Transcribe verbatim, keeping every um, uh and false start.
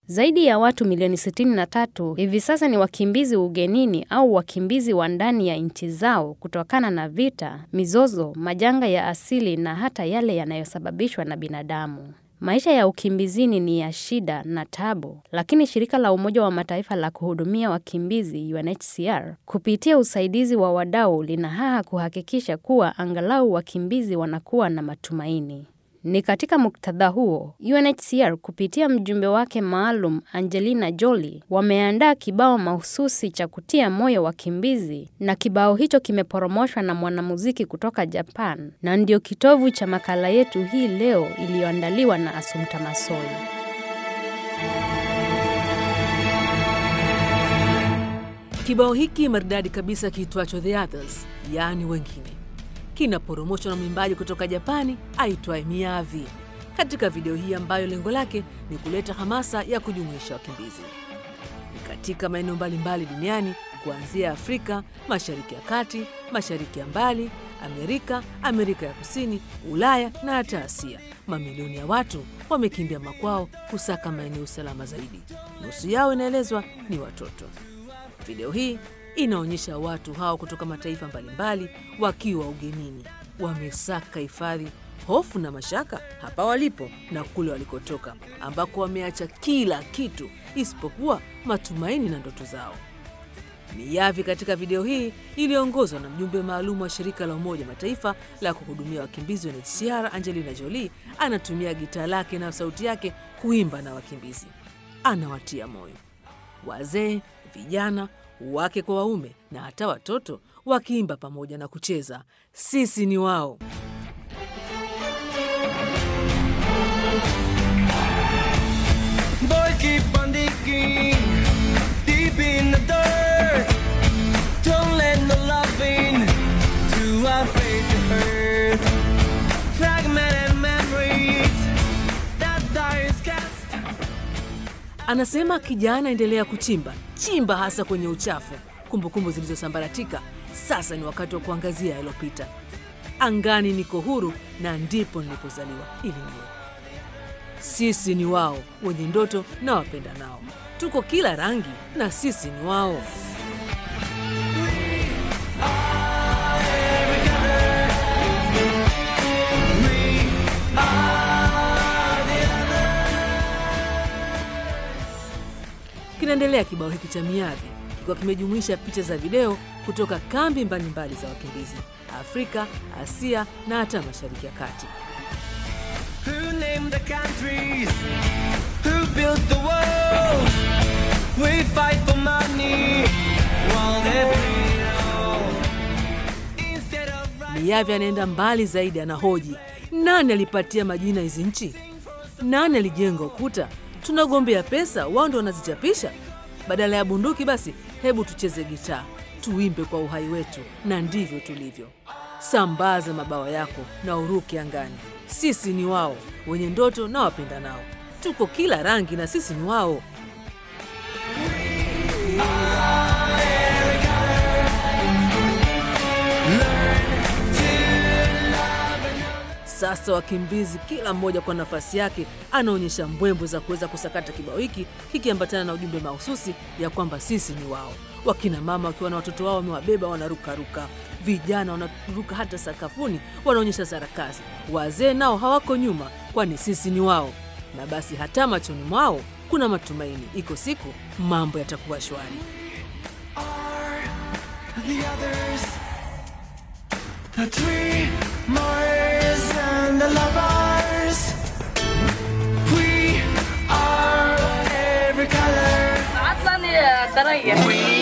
Zaidi ya watu milioni sitini na tatu hivi sasa ni wakimbizi ugenini au wakimbizi wa ndani ya nchi zao kutokana na vita, mizozo, majanga ya asili na hata yale yanayosababishwa na binadamu. Maisha ya ukimbizini ni ya shida na tabu, lakini shirika la Umoja wa Mataifa la kuhudumia wakimbizi U N H C R kupitia usaidizi wa wadau linahaha kuhakikisha kuwa angalau wakimbizi wanakuwa na matumaini. Ni katika muktadha huo, U N H C R kupitia mjumbe wake maalum Angelina Jolie wameandaa kibao mahususi cha kutia moyo wakimbizi, na kibao hicho kimeporomoshwa na mwanamuziki kutoka Japan, na ndio kitovu cha makala yetu hii leo iliyoandaliwa na Assumpta Massoi. Kibao hiki maridadi kabisa kiitwacho The Others, yaani wengine, kinaporomoshwa na mwimbaji kutoka Japani aitwaye Miyavi. Katika video hii ambayo lengo lake ni kuleta hamasa ya kujumuisha wakimbizi katika maeneo mbalimbali duniani, kuanzia Afrika, Mashariki ya Kati, Mashariki ya Mbali, Amerika, Amerika ya Kusini, Ulaya na hata Asia. Mamilioni ya watu wamekimbia makwao kusaka maeneo salama zaidi. Nusu yao inaelezwa ni watoto. Video hii inaonyesha watu hao kutoka mataifa mbalimbali wakiwa ugenini, wamesaka hifadhi, hofu na mashaka hapa walipo na kule walikotoka, ambako wameacha kila kitu isipokuwa matumaini na ndoto zao. Miyavi katika video hii iliongozwa na mjumbe maalum wa shirika la Umoja wa Mataifa la kuhudumia wakimbizi U N H C R Angelina Jolie anatumia gitaa lake na sauti yake kuimba na wakimbizi. Anawatia moyo wazee, vijana, wake kwa waume na hata watoto, wakiimba pamoja na kucheza sisi ni wao. Boy, keep on digging deep in the dirt. Don't let no loving too afraid to hurt. Fragmented memories that die is cast. Anasema kijana, endelea kuchimba, chimba hasa kwenye uchafu, kumbukumbu zilizosambaratika. Sasa ni wakati wa kuangazia yaliyopita. Angani niko huru na ndipo nilipozaliwa ili niwe. Sisi ni wao, wenye ndoto na wapenda nao. Tuko kila rangi na sisi ni wao. Kinaendelea kibao hiki cha Miyavi kikiwa kimejumuisha picha za video kutoka kambi mbalimbali za wakimbizi Afrika, Asia na hata Mashariki ya Kati. Who named the countries? Who built the walls? We fight for money while they fail. Instead of... Miyavi anaenda mbali zaidi, anahoji nani alipatia majina hizi nchi? Nani alijenga ukuta? Tunagombea pesa, wao ndio wanazichapisha. Badala ya bunduki basi, hebu tucheze gitaa, tuimbe kwa uhai wetu, na ndivyo tulivyo. Sambaza mabawa yako na uruke angani. Sisi ni wao, wenye ndoto na wapenda nao. Tuko kila rangi na sisi ni wao. Sasa wakimbizi kila mmoja kwa nafasi yake anaonyesha mbwembwe za kuweza kusakata kibao hiki, kikiambatana na ujumbe mahususi ya kwamba sisi ni wao. Wakina mama wakiwa na watoto wao wamewabeba wanaruka ruka, vijana wanaruka hata sakafuni wanaonyesha sarakasi, wazee nao hawako nyuma, kwani sisi ni wao. Na basi hata machoni mwao kuna matumaini, iko siku mambo yatakuwa shwari. The others, the dreamers and the lovers, we are every color. We